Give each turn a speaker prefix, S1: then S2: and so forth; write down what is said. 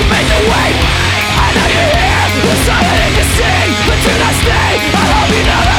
S1: made the way. I know you're here, we're silent in your sing, but do not stay. I hope you know